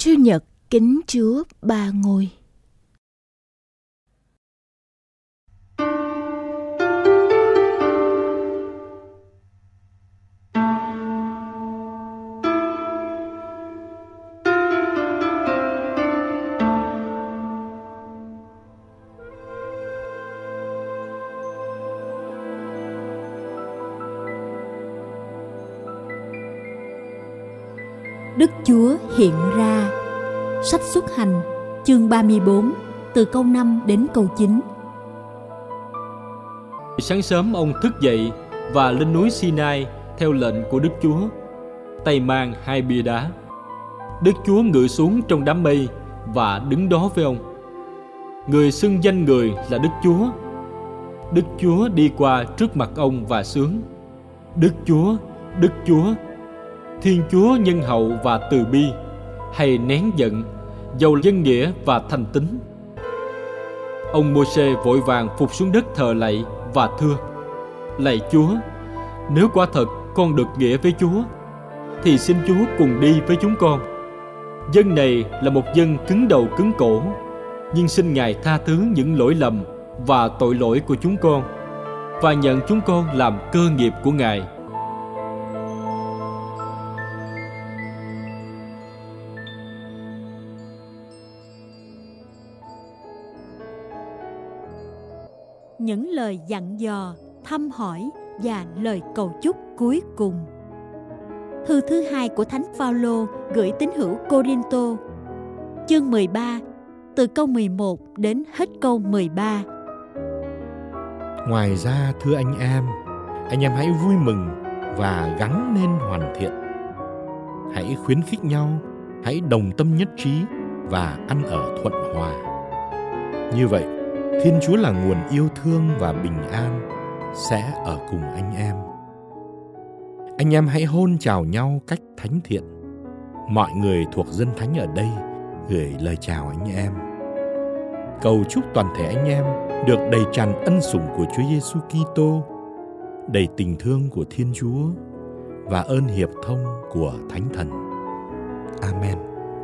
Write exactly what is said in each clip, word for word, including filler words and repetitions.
Trưa nhật kính Chúa ba ngôi. Đức Chúa hiện ra. Sách Xuất Hành, chương ba mươi bốn, từ câu năm đến câu chín. Sáng sớm ông thức dậy và lên núi Sinai theo lệnh của Đức Chúa, tay mang hai bia đá. Đức Chúa ngự xuống trong đám mây và đứng đó với ông. Người xưng danh người là Đức Chúa. Đức Chúa đi qua trước mặt ông và xướng: Đức Chúa, Đức Chúa, Thiên Chúa nhân hậu và từ bi, hay nén giận, giàu nhân nghĩa và thành tín. Ông Mô-sê vội vàng phục xuống đất thờ lạy và thưa: Lạy Chúa, nếu quả thật con được nghĩa với Chúa, thì xin Chúa cùng đi với chúng con. Dân này là một dân cứng đầu cứng cổ, nhưng xin Ngài tha thứ những lỗi lầm và tội lỗi của chúng con, và nhận chúng con làm cơ nghiệp của Ngài. Những lời dặn dò, thăm hỏi và lời cầu chúc cuối cùng. Thư thứ hai của Thánh Phaolô gửi tín hữu Cô-rinh-tô, chương mười ba, từ câu mười một đến hết câu mười ba. Ngoài ra, thưa anh em, anh em hãy vui mừng và gắng nên hoàn thiện. Hãy khuyến khích nhau, hãy đồng tâm nhất trí và ăn ở thuận hòa. Như vậy, Thiên Chúa là nguồn yêu thương và bình an sẽ ở cùng anh em. Anh em hãy hôn chào nhau cách thánh thiện. Mọi người thuộc dân thánh ở đây gửi lời chào anh em. Cầu chúc toàn thể anh em được đầy tràn ân sủng của Chúa Giêsu Kitô, đầy tình thương của Thiên Chúa và ơn hiệp thông của Thánh Thần. Amen.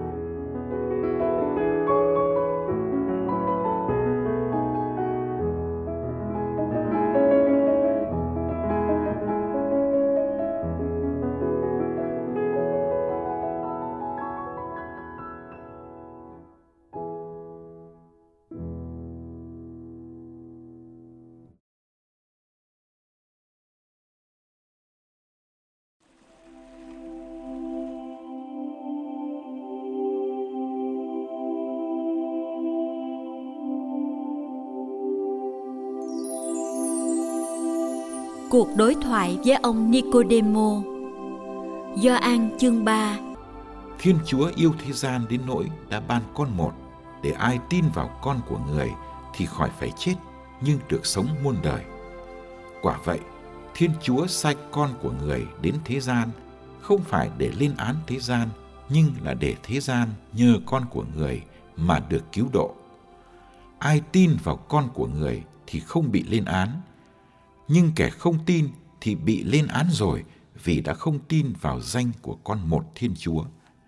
Cuộc đối thoại với ông Nicodemo. Gioan chương ba. Thiên Chúa yêu thế gian đến nỗi đã ban con một, để ai tin vào con của người thì khỏi phải chết, nhưng được sống muôn đời. Quả vậy, Thiên Chúa sai con của người đến thế gian, không phải để lên án thế gian, nhưng là để thế gian nhờ con của người mà được cứu độ. Ai tin vào con của người thì không bị lên án, nhưng kẻ không tin thì bị lên án rồi, vì đã không tin vào danh của con một Thiên Chúa.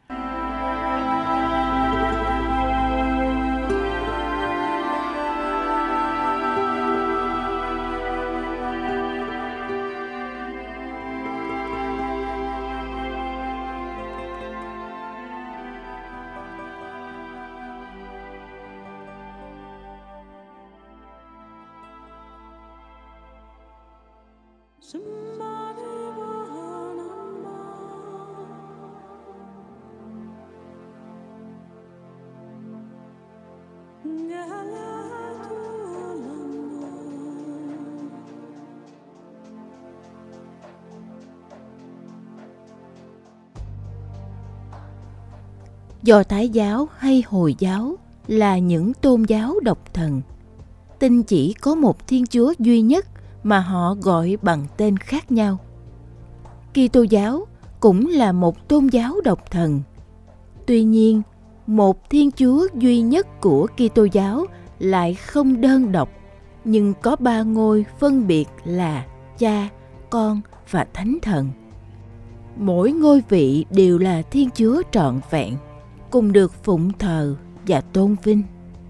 Do Thái giáo hay Hồi giáo là những tôn giáo độc thần, tin chỉ có một Thiên Chúa duy nhất mà họ gọi bằng tên khác nhau. Kitô giáo cũng là một tôn giáo độc thần. Tuy nhiên, một Thiên Chúa duy nhất của Kitô giáo lại không đơn độc, nhưng có ba ngôi phân biệt là Cha, Con và Thánh Thần. Mỗi ngôi vị đều là Thiên Chúa trọn vẹn, cùng được phụng thờ và tôn vinh.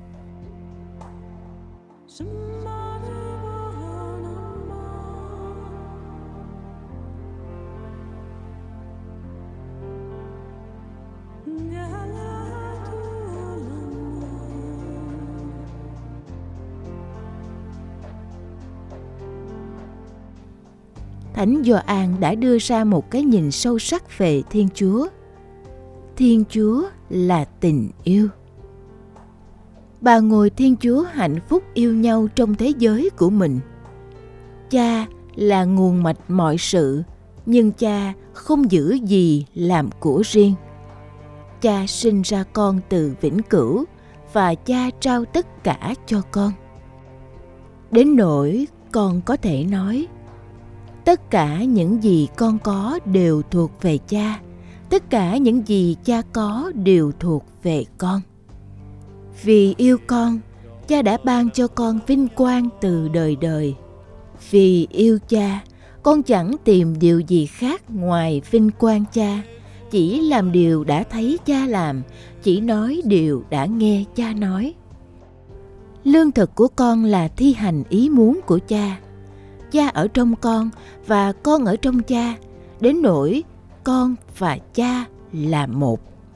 Thánh Gioan đã đưa ra một cái nhìn sâu sắc về Thiên Chúa. Thiên Chúa là tình yêu. Ba ngôi Thiên Chúa hạnh phúc yêu nhau trong thế giới của mình. Cha là nguồn mạch mọi sự, nhưng Cha không giữ gì làm của riêng. Cha sinh ra con từ vĩnh cửu và Cha trao tất cả cho con. Đến nỗi con có thể nói, tất cả những gì con có đều thuộc về Cha, tất cả những gì Cha có đều thuộc về con. Vì yêu con, Cha đã ban cho con vinh quang từ đời đời. Vì yêu Cha, con chẳng tìm điều gì khác ngoài vinh quang Cha, chỉ làm điều đã thấy Cha làm, chỉ nói điều đã nghe Cha nói. Lương thực của con là thi hành ý muốn của Cha. Cha ở trong con và con ở trong Cha, đến nỗi con và Cha là một.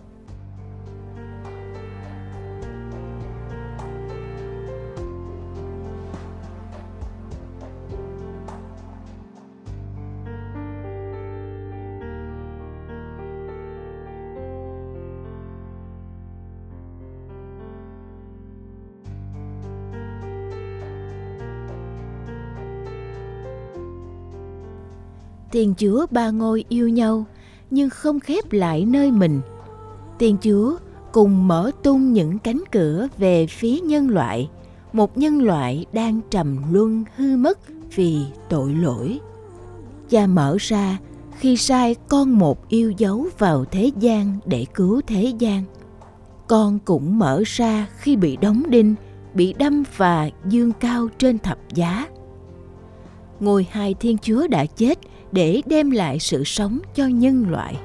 Thiên Chúa ba ngôi yêu nhau, nhưng không khép lại nơi mình. Thiên Chúa cùng mở tung những cánh cửa về phía nhân loại, một nhân loại đang trầm luân hư mất vì tội lỗi. Cha mở ra khi sai con một yêu dấu vào thế gian để cứu thế gian. Con cũng mở ra khi bị đóng đinh, bị đâm và dương cao trên thập giá. Ngôi hai Thiên Chúa đã chết để đem lại sự sống cho nhân loại.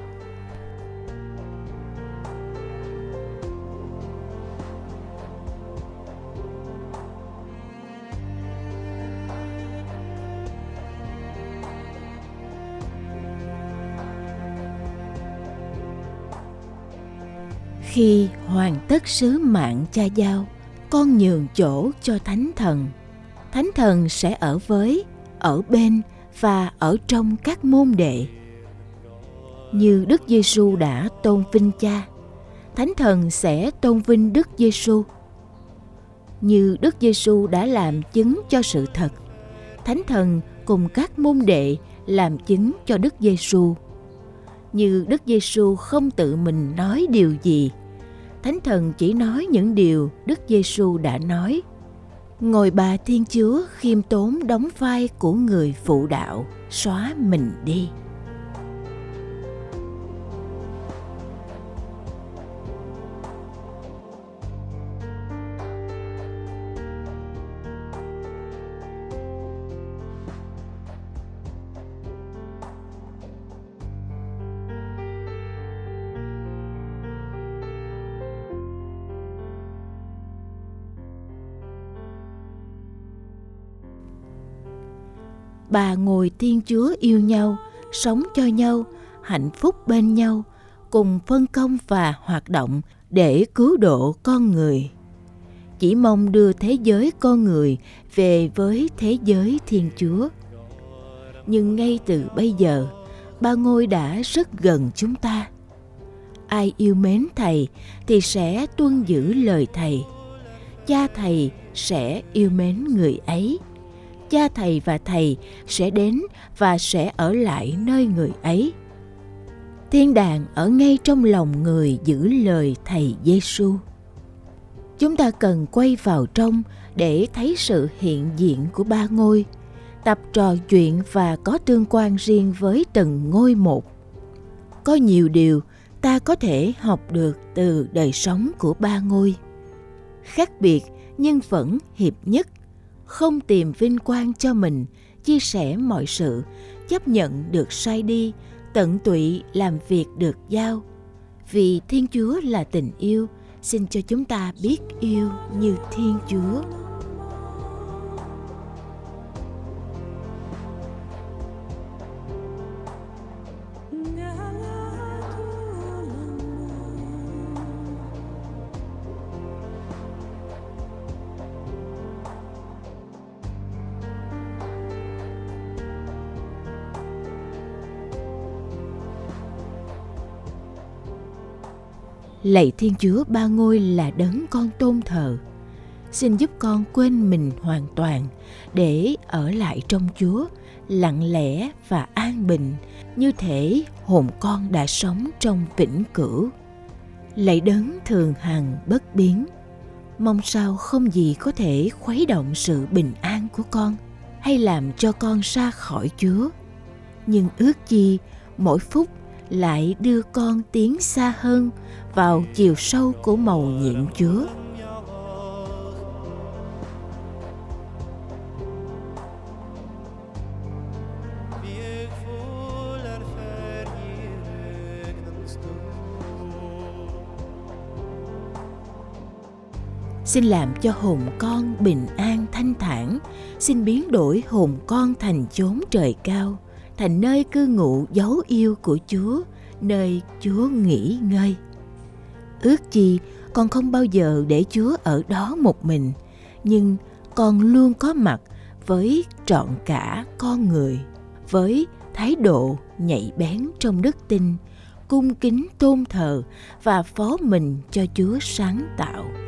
Khi hoàn tất sứ mạng Cha giao, con nhường chỗ cho Thánh Thần. Thánh Thần sẽ ở với, ở bên và ở trong các môn đệ. Như Đức Giêsu đã tôn vinh Cha, Thánh Thần sẽ tôn vinh Đức Giêsu. Như Đức Giêsu đã làm chứng cho sự thật, Thánh Thần cùng các môn đệ làm chứng cho Đức Giêsu. Như Đức Giêsu không tự mình nói điều gì, Thánh Thần chỉ nói những điều Đức Giêsu đã nói. Ngồi Bà Thiên Chúa khiêm tốn đóng vai của người phụ đạo, xóa mình đi. Ba ngôi Thiên Chúa yêu nhau, sống cho nhau, hạnh phúc bên nhau, cùng phân công và hoạt động để cứu độ con người. Chỉ mong đưa thế giới con người về với thế giới Thiên Chúa. Nhưng ngay từ bây giờ, ba ngôi đã rất gần chúng ta. Ai yêu mến Thầy thì sẽ tuân giữ lời Thầy. Cha Thầy sẽ yêu mến người ấy. Cha Thầy và Thầy sẽ đến và sẽ ở lại nơi người ấy. Thiên đàng ở ngay trong lòng người giữ lời Thầy Giêsu. Chúng ta cần quay vào trong để thấy sự hiện diện của ba ngôi, tập trò chuyện và có tương quan riêng với từng ngôi một. Có nhiều điều ta có thể học được từ đời sống của ba ngôi. Khác biệt nhưng vẫn hiệp nhất, không tìm vinh quang cho mình, chia sẻ mọi sự, chấp nhận được sai đi, tận tụy làm việc được giao. Vì Thiên Chúa là tình yêu, xin cho chúng ta biết yêu như Thiên Chúa. Lạy Thiên Chúa Ba Ngôi là đấng con tôn thờ, xin giúp con quên mình hoàn toàn để ở lại trong Chúa, lặng lẽ và an bình, như thể hồn con đã sống trong vĩnh cửu. Lạy đấng thường hằng bất biến, mong sao không gì có thể khuấy động sự bình an của con hay làm cho con xa khỏi Chúa, nhưng ước chi mỗi phút lại đưa con tiến xa hơn vào chiều sâu của mầu nhiệm Chúa. Xin làm cho hồn con bình an thanh thản, xin biến đổi hồn con thành chốn trời cao, thành nơi cư ngụ dấu yêu của Chúa, nơi Chúa nghỉ ngơi. Ước chi con không bao giờ để Chúa ở đó một mình, nhưng con luôn có mặt với trọn cả con người, với thái độ nhạy bén trong đức tin, cung kính tôn thờ và phó mình cho Chúa sáng tạo.